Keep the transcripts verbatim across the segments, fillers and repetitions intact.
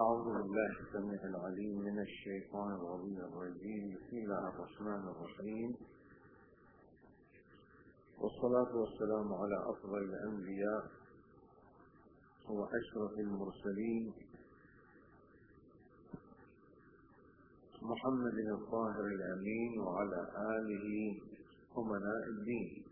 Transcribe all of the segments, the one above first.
أعوذ بالله السميع العليم من الشيطان الرجيم. بسم الله الرحمن الرحيم، والصلاة والسلام على أفضل الأنبياء وأشرف المرسلين محمد الطاهر الأمين وعلى آله أمناء الدين،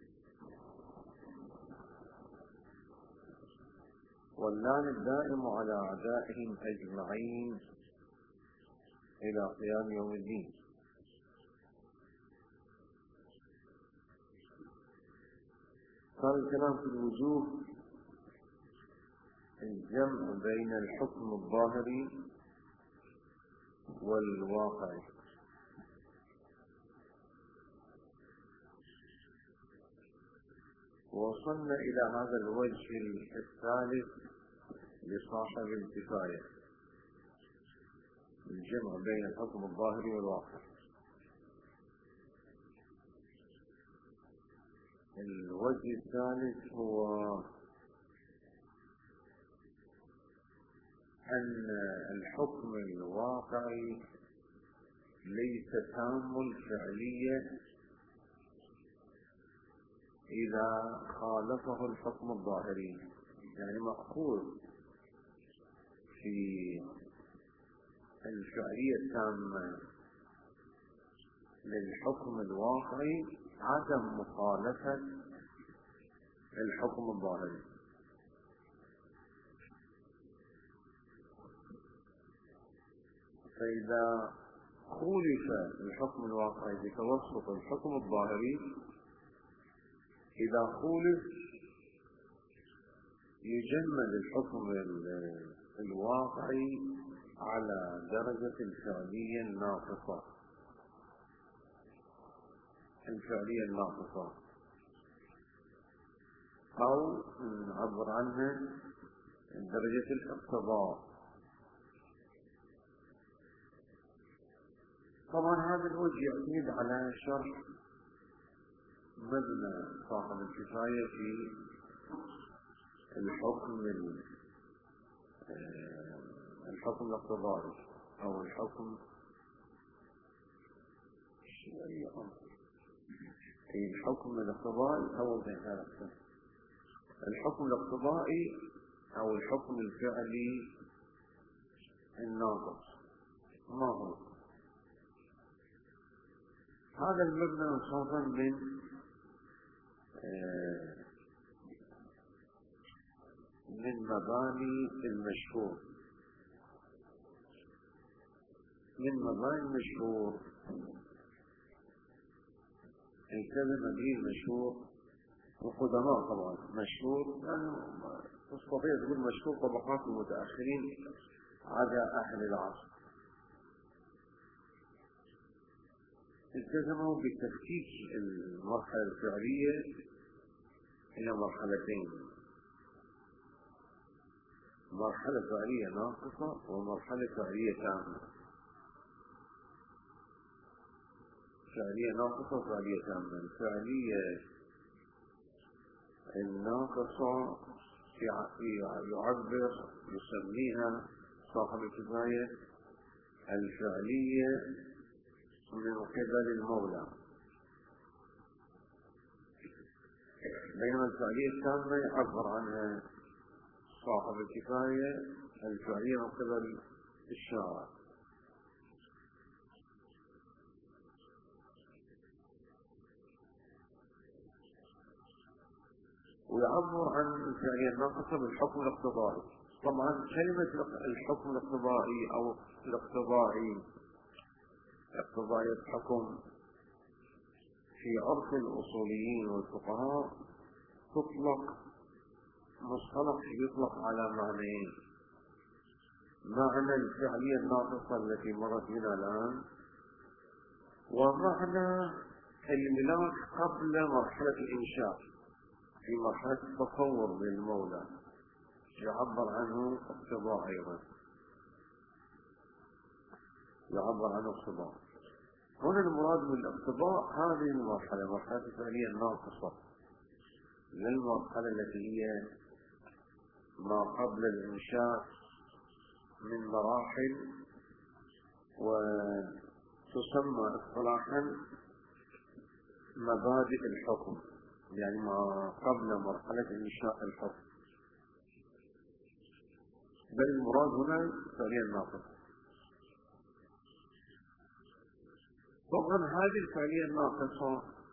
واللعن الدائم على أعدائهم أجمعين إلى قيام يوم الدين. قال الكلام في الوجوه الجمع بين الحكم الظاهري والواقعي. وصلنا إلى هذا الوجه الثالث لصاحب الكفاية، الجمع بين الحكم الظاهري والواقع. الوجه الثالث هو أن الحكم الواقعي ليس تام الفعلية إذا خالفه الحكم الظاهري، يعني مأخوذ في الفعلية التامة للحكم الواقعي عدم مخالفة الحكم الظاهري. فإذا خولف الحكم الواقعي بتوسط الحكم الظاهري، إذا خولف يجمد الحكم الواقعي على درجة الفعلية الناقصة الفعلية الناقصة أو نعبر عنها درجة الاقتضاء. طبعا هذا الوجه يعتمد على شرح مبنى صاحب الكفاية في الحكم الحكم الاقتضائي أو الحكم الحكم الاقتضائي أو الحكم الاقتضائي أو الحكم الفعلي الناقص. ما هو هذا المبنى؟ مصنوع من من مباني المشهور من مباني المشهور الكلمة دي المشهور وقدماء طبعا مشهور، يعني تستطيع تقول مشهور طبقات المتأخرين عدا أهل العصر. التزموا بتفكيك المرحلة الفعلية إلى مرحلتين: مرحلة فعلية ناقصة ومرحلة فعلية تامة. فعلية ناقصة وفعلية تامة. الفعلية الناقصة يعبر يسميها صاحب الكفاية الفعلية من قبل المولى، بينما الفعلية التامة يعبر عنها صاحب الكفاية الفعلية من قبل الشارع. ويعبر عن الفعلية الناقصة بالحكم الاقتضائي. طبعا كلمة الحكم الاقتضائي أو الاقتضائي اقتضائي الحكم في عرف الأصوليين والفقهاء تطلق مصطلح يطلق على معنيين: معنى الفعلية الناقصة التي مرت بنا الآن، ومعنى الملاك قبل مرحلة الإنشاء في مرحلة التصور للمولى يعبر عنه اقتضاء، أيضا يعبر عنه اقتضاء. هنا المراد بالاقتضاء هذه المرحلة، مرحلة الفعلية الناقصة، للمرحلة التي هي ما قبل الإنشاء من مراحل، وتسمى اصطلاحا مبادئ الحكم، يعني ما قبل مرحلة إنشاء الحكم، بل المراد هنا الفعلية الناقصة. طبعا هذه الفعلية الناقصة،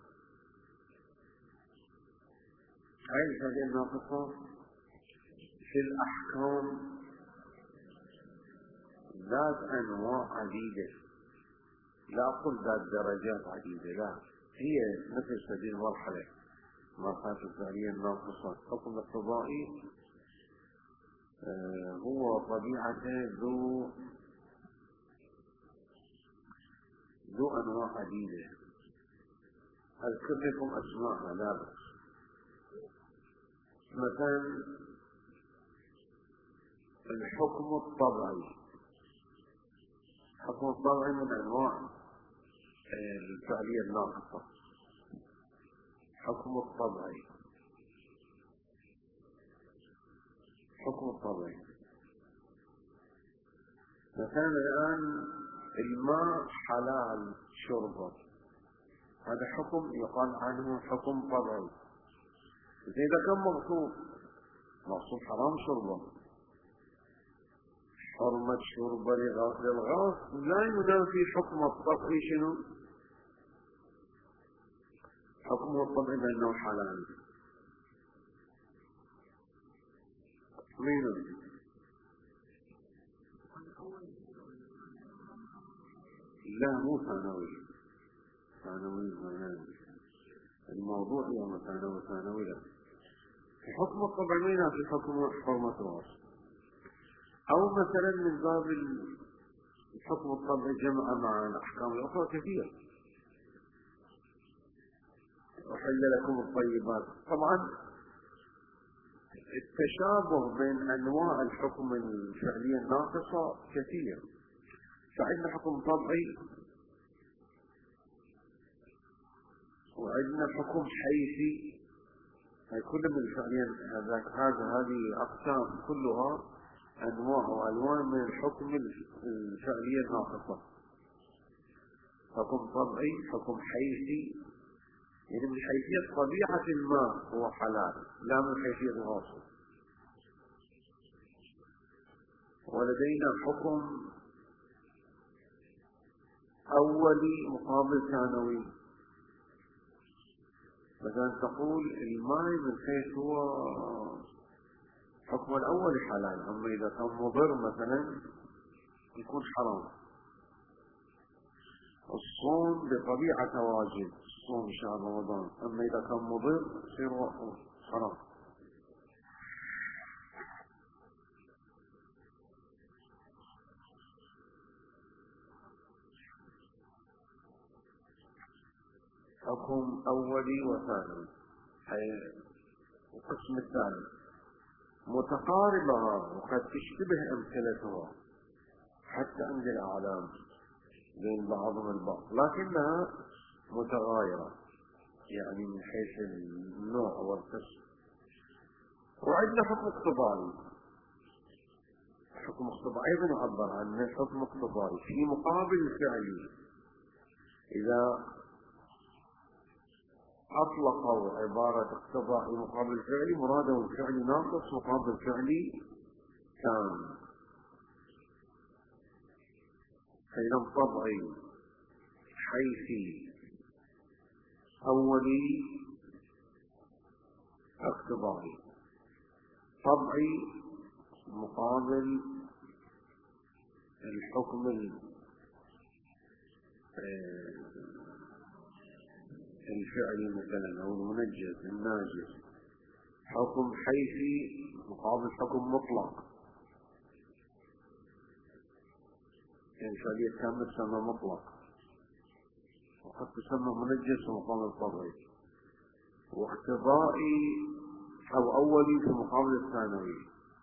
هذه الفعلية الناقصة في الأحكام ذات أنواع عديدة، لا أقول ذات درجات عديدة، لا، هي مثل سبيل مرحلة مرحلة الفعلية الناقصة. الحكم الاقتضائي آه هو طبيعته ذو ذو أنواع عديدة، أذكر لكم أسماءها لا بأس. مثلا الحكم الطبعي، الحكم الطبعي من أنواع الفعلية الناقصة. حكم الطبعي، حكم الطبعي مثلا الآن الماء حلال شربه، هذا حكم يقال عنه حكم طبعي. إذا كان مغصوب، مغصوب حرام شربه، حرمة شربه للغاص لا ينافي حكم الطبعي. شنو حكمه الطبعي؟ بأنه حلال. مين لا مو ثانوي، ثانوي ثانوي الموضوع يوم ثانوي ثانوي لا. الحكم الطبعي مين في حكم حرمة الغاص، أو مثلا من باب الحكم الطبعي جمع مع الأحكام الأخرى كثير. أحل لكم الطيبات، طبعا التشابه بين أنواع الحكم الفعلية الناقصة كثير. فعندنا حكم طبعي وعندنا حكم حيثي، هي كل من الفعلية هذا هذه أقسام كلها أنواع وألوان من الحكم الفعلية الناقصة. حكم طبعي، حكم حيثي، يعني من حيثية طبيعة الماء هو حلال، لا من حيثية الغاصب. ولدينا حكم أولي مقابل ثانوي. مثلا تقول الماء من حيث هو حكم الأول حلال، أما إذا كان مضر مثلا يكون حرام. الصوم بطبيعة واجب، الصوم شهر رمضان، أما إذا كان مضر يصير حرام. حكم أولي وثانوي. القسم الثاني متقاربة وقد تشتبه أمثلتها حتى عند الأعلام بين بعضهم البعض، لكنها متغايرة يعني من حيث النوع والقسم. وعندنا حكم اقتضائي. حكم اقتضائي أيضا يعبر عنه حكم اقتضائي في مقابل الفعلي. إذا أطلقوا عبارة اقتضائي مقابل فعلي مراده الفعل ناقص مقابل فعلي تام. فإذا طبعي، حيثي، أولي، اقتضائي. طبعي مقابل الحكم الفعلي مثلا أو المنجز الناجز. حكم حيثي مقابل حكم مطلق، يعني الفعلية التامة تسمى مطلق، وقد تسمى منجز مقابل طبعي. واقتضائي أو أولي في مقابل الثانوي،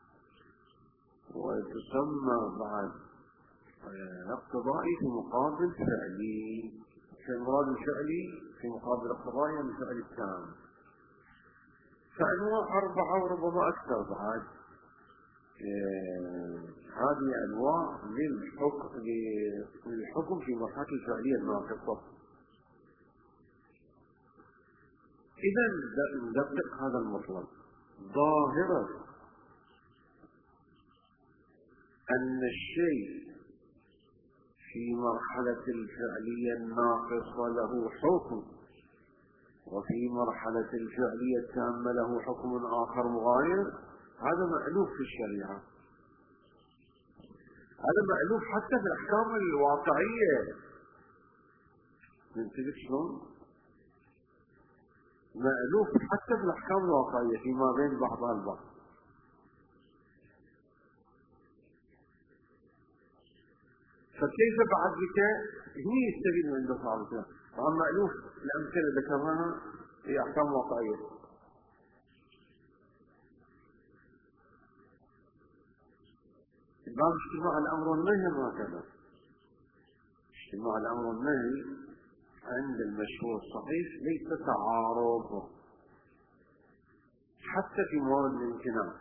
وتسمى بعد اقتضائي في مقابل فعلي. فالمراد الفعلي في مقابل الاقتضائي من الفعل التام. فأنواع أربعة وربما أكثر بعد. آه هذه أنواع للحكم للحكم في مرحلة الفعلية الناقصة. إذا ندقق هذا المطلب. ظاهرة أن الشيء في مرحلة الفعلية الناقصة له حكم، وفي مرحلة الفعلية التامة له حكم آخر مغاير، هذا مألوف في الشريعة. هذا مألوف حتى في الأحكام الواقعية. ننتبه شلون؟ مألوف حتى في الأحكام الواقعية فيما بين بعضها البعض. فكيف بعد ذلك هي يستفيد من عنده صعبة؟ طبعا مألوف الأمثلة ذكرناها في أحكام واقعية. باب اجتماع الأمر والنهي هكذا. اجتماع الأمر والنهي عند المشهور الصحيح ليس تعارض، حتى في موارد الامتناع.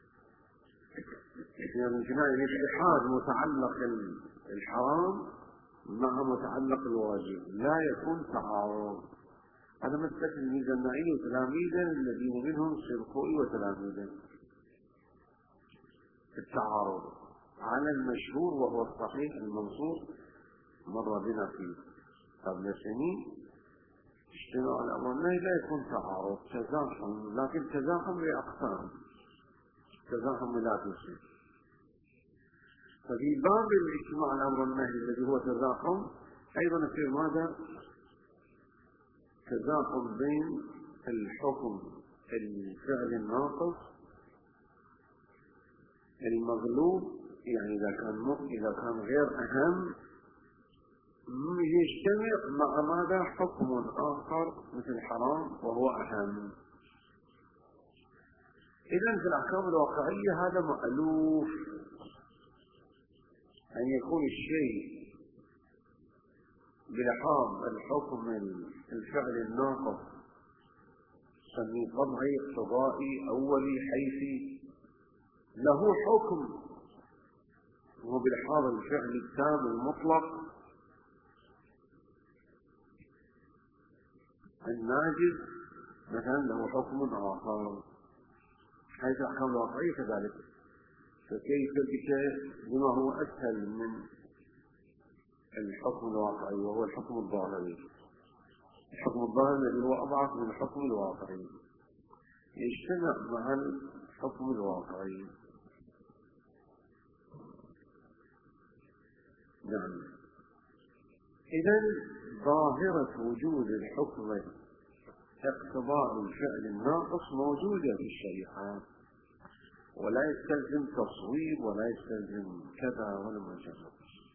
يعني الامتناع يعني اتحاد متعلق الحرام مع متعلق الواجب، لا يكون تعارض. هذا مسلك الميزانعي وتلاميذه الذين منهم الشرقوي وتلاميذه. التعارض على المشهور وهو الصحيح المنصوص مر بنا فيه قبل سنين. اجتماع الأمر والنهي لا يكون تعارض، تزاحم، لكن تزاحم لأقسام، تزاحم لا تشرك. ففي باب الاجتماع الأمر والنهي الذي هو تزاحم أيضا يصير ماذا؟ تزاحم بين الحكم الفعل الناقص المغلوب، يعني إذا كان إذا كان غير أهم يجتمع مع ماذا؟ حكم آخر مثل حرام وهو أهم. إذن في الأحكام الواقعية هذا مألوف، أن يكون الشيء بلحاظ الحكم الفعل الناقص سميه طبعي اقتضائي أولي حيثي له حكم، وبلحاظ الفعل التام المطلق الناجز مثلا له حكم آخر. حيث الأحكام الواقعية كذلك. فكيف بك بما هو أسهل من الحكم الواقعي وهو الحكم الظاهري. الحكم الظاهري الذي هو أضعف من الحكم الواقعي يجتمع مع الحكم الواقعي. نعم. إذن ظاهرة وجود الحكم اقتضاء الفعل الناقص موجودة في الشريعة، ولا يستلزم تصويب ولا يستلزم كذا ولا ما كذا.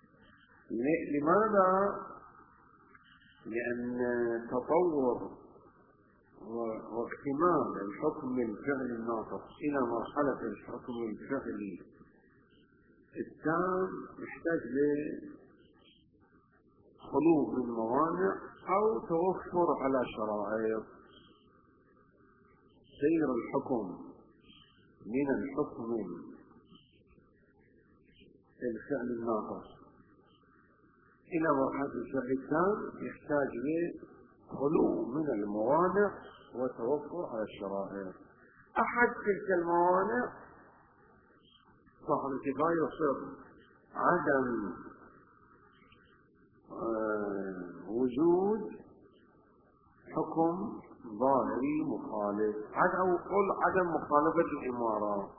لماذا؟ لأن تطور واكتمال الحكم الفعل الناقص إلى مرحلة الحكم الفعلي التام يحتاج لخلو من موانع أو توفر على شرائط. سير الحكم من الحكم الفعل الناقص إلى مرحلة الفعل التام يحتاج لخلو من الموانع وتوفر على الشرائط. أحد تلك الموانع صاحب الكفاية يصير عدم آه وجود حكم ظاهري مخالف، أو قل عدم مخالفة الإمارة،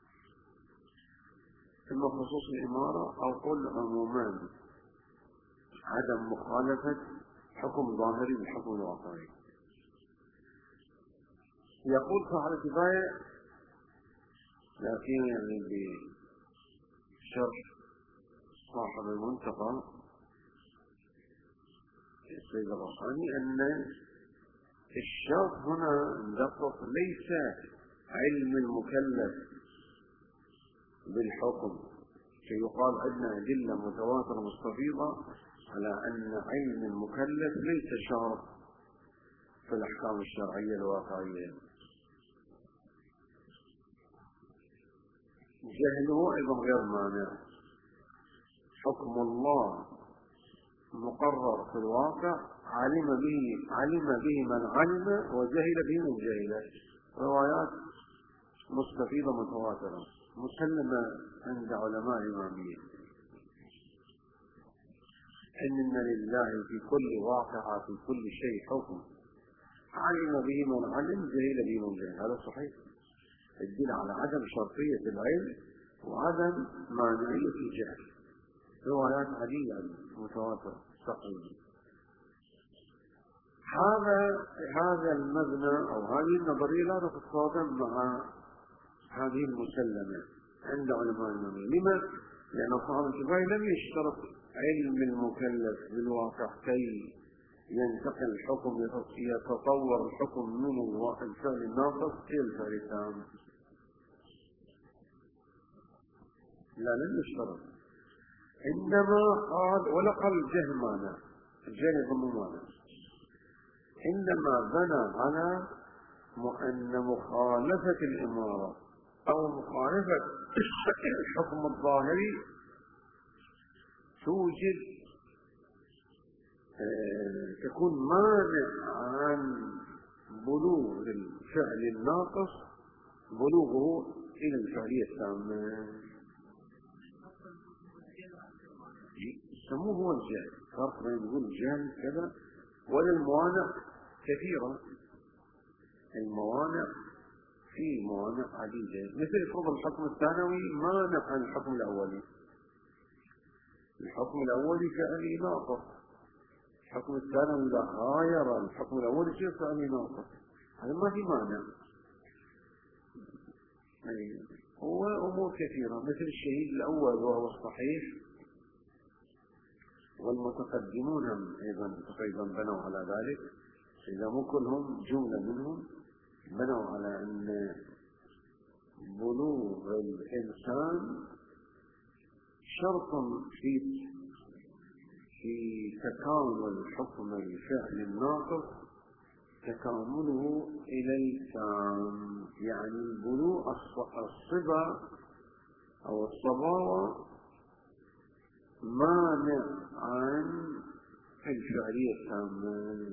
إما خصوص الإمارة أو قل عموما عدم مخالفة حكم ظاهري بالحكم الواقعي. يقول صاحب الكفاية لكن يعني بشرح صاحب المنتقى السيد الرصاني أن الشرط هنا ندقق ليس علم المكلف بالحكم، فيقال عندنا أدلة متواترة مستفيضة على أن علم المكلف ليس شرط في الأحكام الشرعية الواقعية. جهله أيضا غير مانع. حكم الله مقرر في الواقع، علم به علم به من علم وجهل به من جهل. روايات مستفيضة متواترة مسلمة عند علماء الإمامية إن لله في كل واقع في كل شيء حكم، علم به من علم جهل به من جهل. هذا صحيح، يدل على عدم شرطية العلم وعدم مانعية الجهل. روايات عديدة متواترة صحيحة. هذا هذا المبنى أو هذه النظرية لا تتصادم مع هذه المسلمة عند علماء الإمامية. لما؟ لأن صاحب الكفاية لم يشترط علم المكلف بالواقع كي ينتقل الحكم، يتطور الحكم من الفعل الناقص إلى الفعل التام. لا، لم يشترط. إنما قال ولا قال الجهل مانع، الجهل يضم مانع، إنما بنى على أن مخالفة الإمارة أو مخالفة الحكم الظاهري توجد تكون مانع عن بلوغ الفعل الناقص بلوغه إلى الفعلية التامة. يسموه هو الجهل. فرق بين يقول الجهل كذا ولا الموانع كثيرة. الموانع في موانع عديدة، مثل فرض الحكم الثانوي مانع عن الحكم الأولي. الحكم الأولي فعلي ناقص، الحكم الثانوي إذا غاير الحكم الأولي شيء فعلي ناقص. هذا ما في مانع. هو أمور كثيرة مثل الشهيد الأول وهو الصحيح، والمتقدمون أيضا أيضا بنوا على ذلك. إذا مو كلهم جملة منهم بنوا على أن بلوغ الإنسان شرط في في تكامل حكم الفعل الناقص تكامله إلى التام، يعني البلوغ الصبا أو الصباوة مانع عن الفعلية التامة.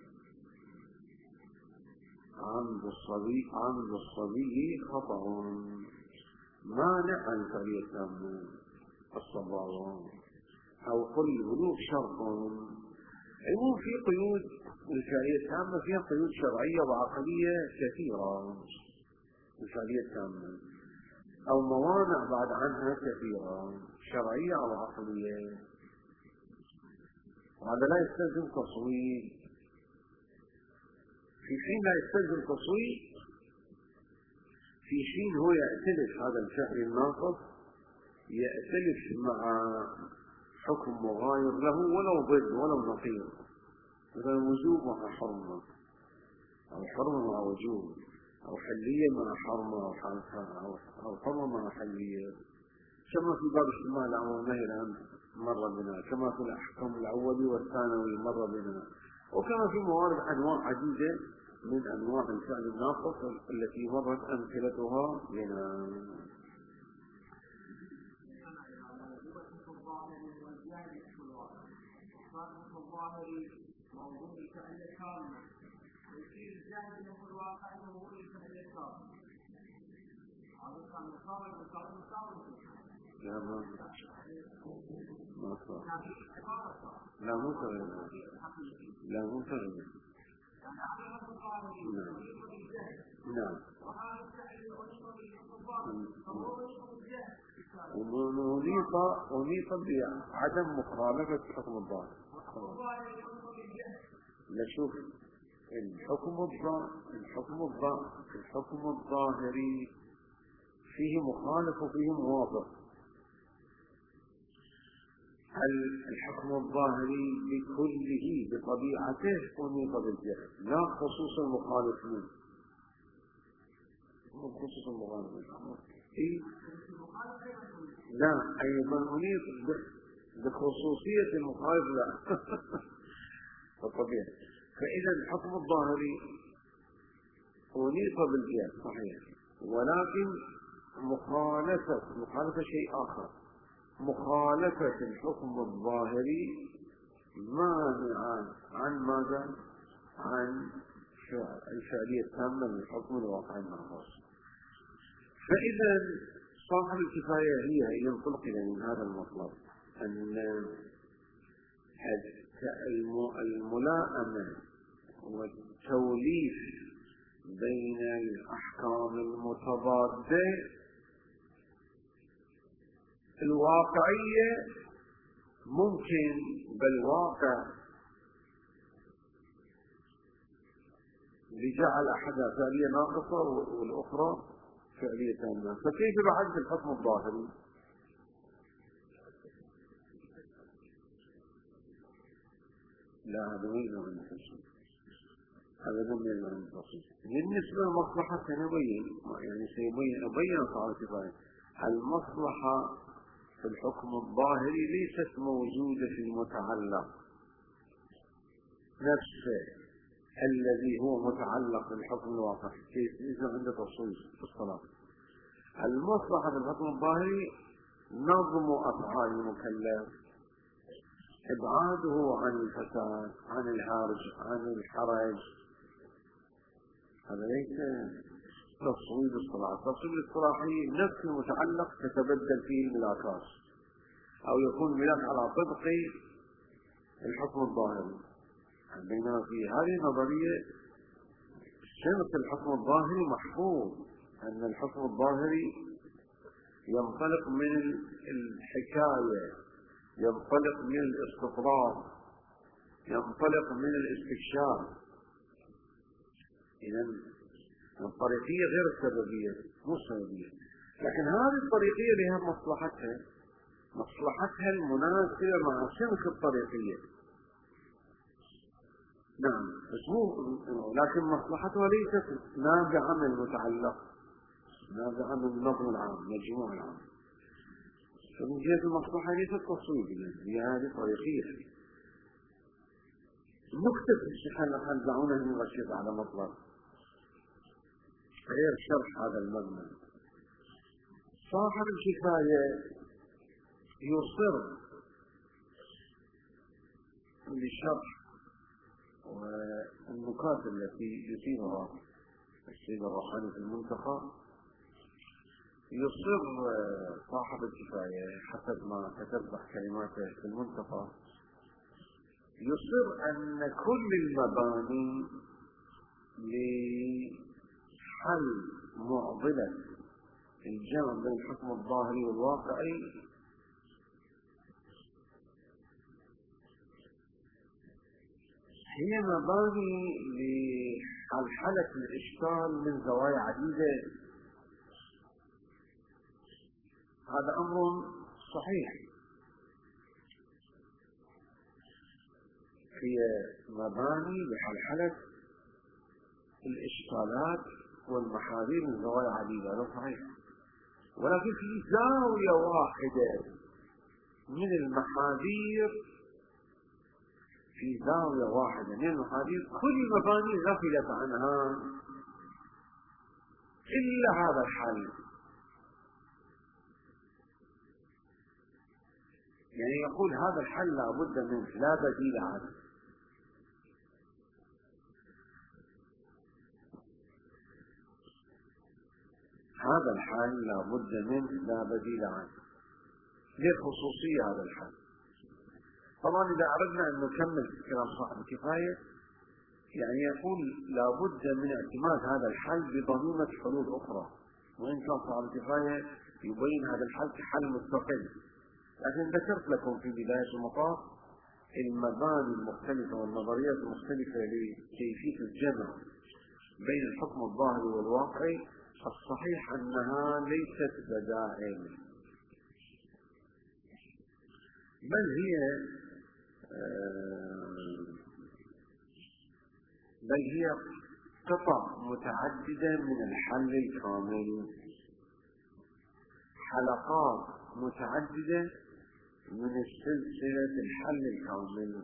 عند الصبي عند الصبي خطأ مانع عن الفعلية التامة الصباوة، أو قل البلوغ شرط. أيضا في قيود الفعلية التامة، فيها قيود شرعية وعقلية كثيرة الفعلية التامة، أو موانع بعد عنها كثيرة شرعية أو عقلية. وهذا لا يستلزم تصويت. في حين لا يستلزم تصويت، في حين هو يأتلف هذا الفعل الناقص يأتلف مع حكم مغاير له ولو ضد ولو نقيض، مثلا وجوب مع حرمة، أو حرمة مع وجوب، أو حلية مع حرمة، أو حرمة مع حلية، كما في باب اجتماع الأمر والنهي الآن مر بنا، كما في الأحكام الأولي والثانوي مر بنا، وكما في موارد أنواع عديدة من أنواع الفعل الناقص التي مرت أمثلتها لنا. موضوع الفعل الكامل ويصير الجاهل له الواقع انه هو الفعل الكامل. هذا كان مقابل مقابل مقابل. لا ما ما صار. لا مو كذا. لا مو كذا. نعم. نعم. وهذا الفعل يؤثر بالحكم ونضيف ونضيف بعدم مخالفة حكم الظاهر. نشوف الحكم الظاهر الحكم الظاهر الحكم الظاهري فيه مخالف وفيه موافق. الحكم الظاهري بكله بطبيعته أنيط بالجهل، لا خصوص المخالفين. خصوص المخالفين إيه؟ لا أيضا أنيط بخصوصية المخالف لا بالطبيعة. فإذا الحكم الظاهري أنيط بالجهل صحيح، ولكن مخالفة مخالفة شيء آخر، مخالفة الحكم الظاهري مانعة عن ماذا؟ عن الفعلية التامة للحكم الواقع الناقص. فإذا صاحب الكفاية هي ينطلق إلى من هذا المطلب أن الملائمة والتوليف بين الأحكام المتضادة الواقعية ممكن بالواقع لجعل أحدها فعلية ناقصة والأخرى فعلية تامة. فكيف بعد الحكم الظاهري؟ لا هذا ما يلزم أن نفسه، هذا لم يلزم أن نفسه. بالنسبة للمصلحة سنبين، يعني سيبين أبين صاحب الكفاية المصلحة في الحكم الظاهري ليست موجودة في المتعلق نفسه الذي هو متعلق بالحكم الواقعي، كيف يجب عند تصوير في الصلاة. المصلحة في الحكم الظاهري نظم أفعال المكلف، إبعاده عن الفساد، عن الهرج، عن الحرج. هذا ليس تصويب الصلاة. التصويب الاصطلاحي نفس المتعلق تتبدل فيه الملاكات أو يكون ملاك على طبق الحكم الظاهري. بينما في هذه النظرية شرط الحكم الظاهري محفوظ، أن الحكم الظاهري ينطلق من الحكاية، ينطلق من الاستطراد، ينطلق من الاستكشاف. إذن الطريقية غير السببية، مو السببية، لكن هذه الطريقية لها مصلحتها، مصلحتها المناسبة مع سمك الطريقية. نعم، بس مو لكن مصلحتها ليست نابعة من المتعلق، نابعة من النظم العام، مجموع العام. فمن جهة المصلحة ليست تصويبية، هي هذه طريقية. نكتب الشيخان خل دعونا نركز على مطلب غير شرح هذا المبنى. صاحب الكفاية يصر لشرح والنكات التي يثيرها السيد الروحاني في المنتخى. يصر صاحب الكفاية حسب ما تتبع كلماته في المنتخى، يصر أن كل المباني لحل معضلة الجمع بين الحكم الظاهري والواقعي هي مباني لحلحلة الإشكال من زوايا عديدة. هذا أمر صحيح، هي مباني لحلحلة الإشكالات والمحاذير من زوايا عديدة، هذا صحيح، ولكن في زاوية واحدة من المحاذير، في زاوية واحدة من المحاذير كل المباني غفلت عنها إلا هذا الحل. يعني يقول هذا الحل لا بد منه، لا بديل عنه. هذا الحل لا بد منه، لا بديل عنه. للخصوصية هذا الحل. طبعا إذا أردنا أن نكمل كلام صاحب الكفاية يعني يقول لا بد من اعتماد هذا الحل بضميمة حلول أخرى، وإن كان صاحب الكفاية يبين هذا الحل كحل مستقل. لكن ذكرت لكم في بداية المطاف المباني المختلفة والنظريات المختلفة لكيفية الجمع بين الحكم الظاهري والواقعي. الصحيح أنها ليست بدائل، بل هي بل هي قطع متعددة من الحل الكامل، حلقات متعددة من السلسلة الحل الكامل.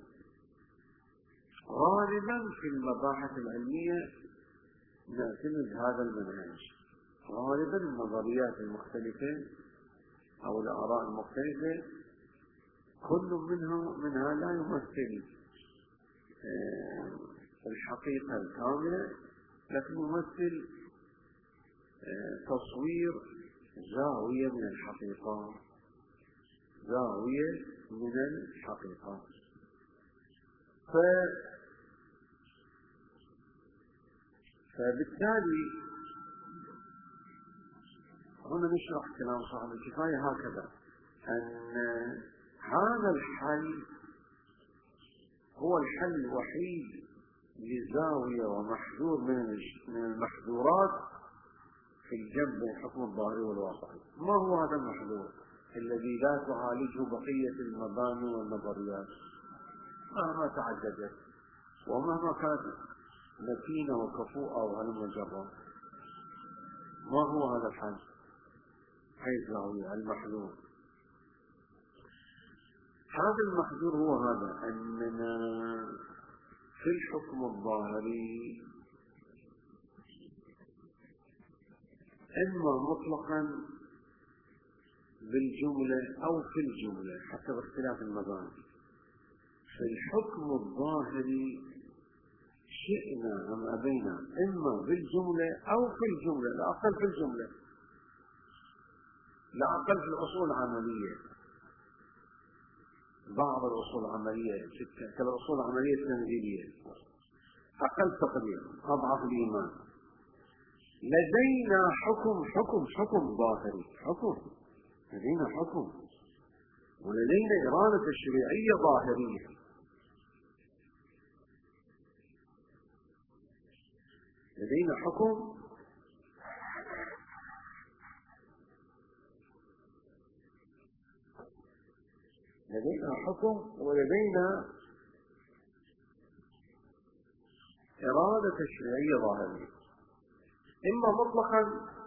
غالبا في المباحث العلمية نعتمد هذا المنهج، غالبا النظريات المختلفة أو الآراء المختلفة كل منها منها لا يمثل الحقيقة الكاملة، لكن يمثل تصوير زاوية من الحقيقة، زاوية من الحقيقة. ف... فبالتالي هنا نشرح كلام صاحب الكفاية هكذا، أن هذا الحل هو الحل الوحيد لزاوية ومحذور من المحذورات في الجنب الحكم الظاهري والواقعي. ما هو هذا المحذور الذي لا تعالجه بقية المباني والنظريات مهما تعددت ومهما كانت متينة وكفوءة وهلم جرا؟ ما هو هذا الحل؟ حيث زاوية المحذور. هذا المحذور هو هذا، أننا في الحكم الظاهري إما مطلقا بالجملة أو في الجملة حتى باختلاف المباني. في الحكم الظاهري شئنا أم أبينا إما بالجملة أو في الجملة، لا أقل في الجملة، لا أقل في الأصول العملية. بعض الأصول العملية كالأصول العملية التنزيلية أقل تقدير أضعف الإيمان. لدينا حكم حكم حكم ظاهري، حكم لدينا حكم، ولدينا إرادة تشريعية ظاهرية. لدينا حكم لدينا حكم ولدينا إرادة تشريعية ظاهرية، إما مطلقا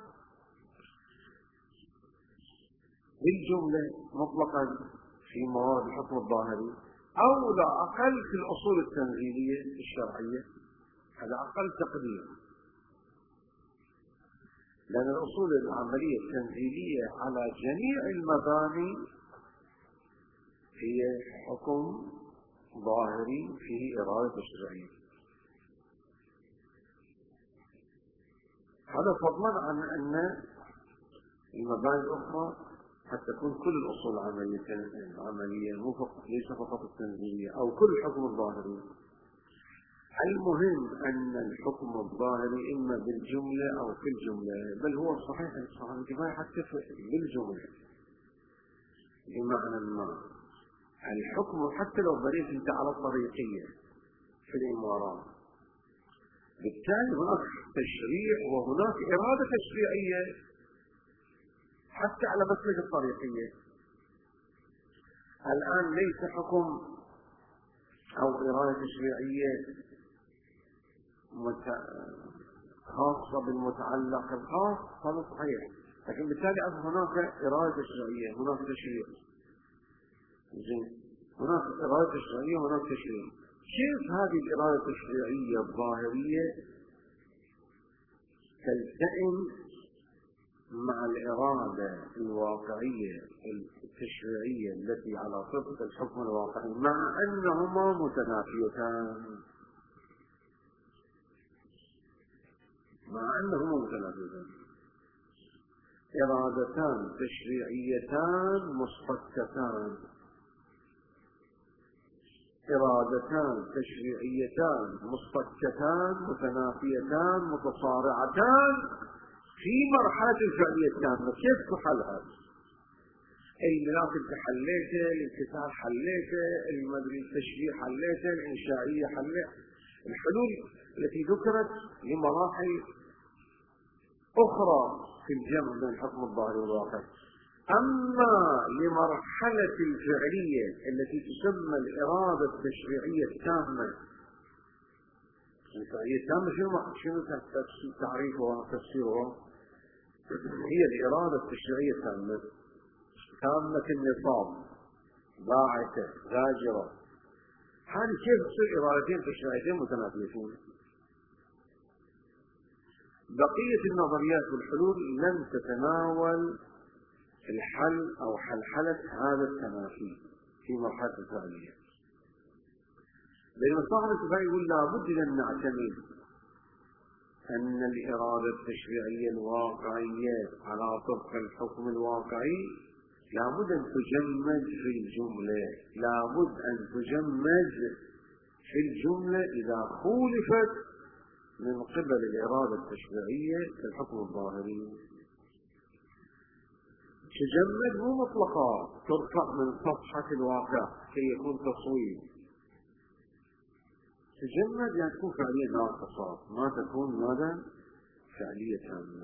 بالجملة مطلقا في مواد الحكم الظاهري، أو لا أقل في الأصول التنزيلية الشرعية، هذا أقل تقدير. لأن الأصول العملية التنزيلية على جميع المباني هي حكم ظاهري فيه إرادة تشريعية. هذا فضلا عن أن المباني الأخرى قد تكون كل الأصول العملية العملية مو فقط ليس فقط التنزيلية أو كل الحكم الظاهري. المهم أن الحكم الظاهري إما بالجملة أو في الجملة، بل هو صحيح صحيح الكفاية حتى بالجملة، بمعنى ما الحكم حتى لو بريت انت على الطريقية في الإمارات، بالتالي هناك تشريع وهناك إرادة تشريعية حتى على مسلك الطريقية. الآن ليس حكم أو إرادة تشريعية خاصة بالمتعلق الخاص، هذا صحيح، لكن بالتالي هناك إرادة تشريعية، هناك تشريع. زين، هناك إرادة تشريعية وهناك تشريع. كيف هذه الإرادة التشريعية الظاهرية تلتئم مع الإرادة الواقعية التشريعية التي على طبق الحكم الواقعي، مع أنهما متنافيتان مع أنهما متنافيتان إرادتان تشريعيتان مصطكتان، إرادتان تشريعيتان مصطكتان متنافيتان متصارعتان في مرحلة الفعلية التامة. كيف تحل هذا؟ الملاك انت حليته، الانكسار حليته، المدري التشريع حليته، الإنشائية حليته. الحلول التي ذكرت لمراحل أخرى في الجمع بين الحكم الظاهري والواقعي. أما لمرحلة الفعلية التي تسمى الإرادة التشريعية التامة، الفعلية التامة شنو شنو تعريفها وتفسيرها؟ هي الإرادة التشريعية التامة، تامة النصاب، باعثة، زاجرة. هذه كيف تصير إرادتين تشريعيتين متنافيتين؟ بقية النظريات والحلول لم تتناول الحل أو حلحلة هذا التماثيل في مرحلة الفعلية. بينما صاحب الكفاية يقول لابد أن نعتمد أن الإرادة التشريعية الواقعية على طبق الحكم الواقعي لابد أن تجمد في الجملة، لابد أن تجمد في الجملة إذا خولفت من قبل الإرادة التشريعية كالحكم الظاهري. تجمد مو مطلقة ترفع من صفحة الواقع كي يكون تصوير، تجمد يعني تكون فعلية ناقصة، ما تكون ماذا فعلية تامة.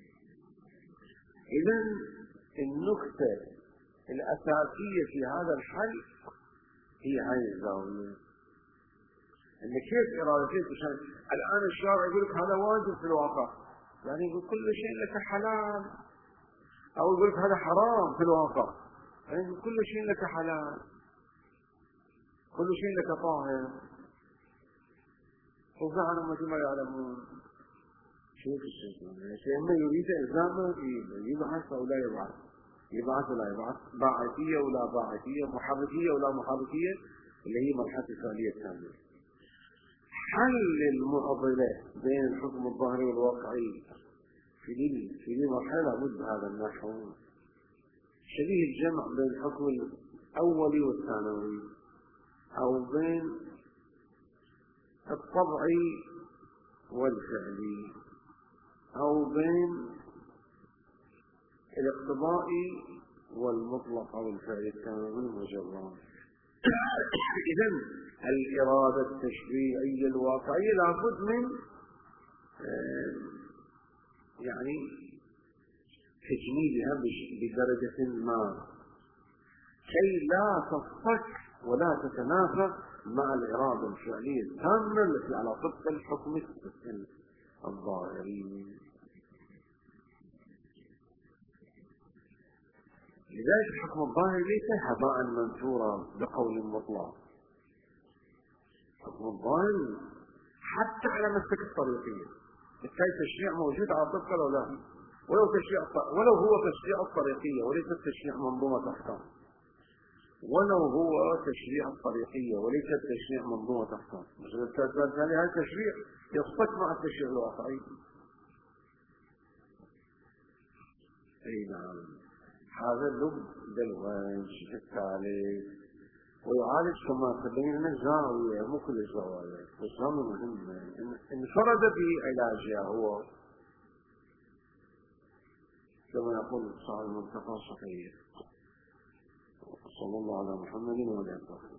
إذن النكتة الأساسية في هذا الحل هي هذه الزاوية، أن كيف إرادتين تشان. الآن الشارع يقول لك هذا واجب في الواقع، يعني يقول كل شيء لك حلال، أو يقول لك هذا حرام في الواقع، يعني يقول كل شيء لك حلال، كل شيء لك طاهر. وفعلا ما ما يعلمون شيء الشيء شيء ما يريد إلزامه يبعث أو لا يبعث، يبعث ولا يبعث، باعثية ولا باعثية، محركية ولا محركية، اللي هي مرحلة الفعلية الكاملة. حل المعضلة بين الحكم الظاهري والواقعي في دي في دي مرحلة لابد هذا النحو شبيه الجمع بين الحكم الأولي والثانوي، أو بين الطبعي والفعلي، أو بين الاقتضائي والمطلق أو الفعل الكامل والمجرد. إذن الإرادة التشريعية الواقعية لابد من يعني تجميلها بدرجة ما كي لا تصطك ولا تتنافى مع الإرادة الفعلية التامة التي على طبق الحكم الظاهري. لذلك الحكم الظاهري ليس هباء منثورا بقول مطلق. الحكم الظاهري حتى على مسلك الطريقية، بالتالي تشريع موجود على طبق ولا لا، ولو تشريع ولو هو تشريع الطريقية وليس تشريع منظومة أحكام، ولو هو تشريع الطريقية وليس تشريع منظومة أحكام، مثل هذا التشريع يصطك مع التشريع الواقعي. أي نعم، هذا لب بالوجه الثالث، ويعالج كما تبين الزاوية مو كل الزوايا، والزاوية مهمة انفرد بعلاجها هو كما يقول صاحب المنتقى صحيح. صلى الله على محمد وعلى آله.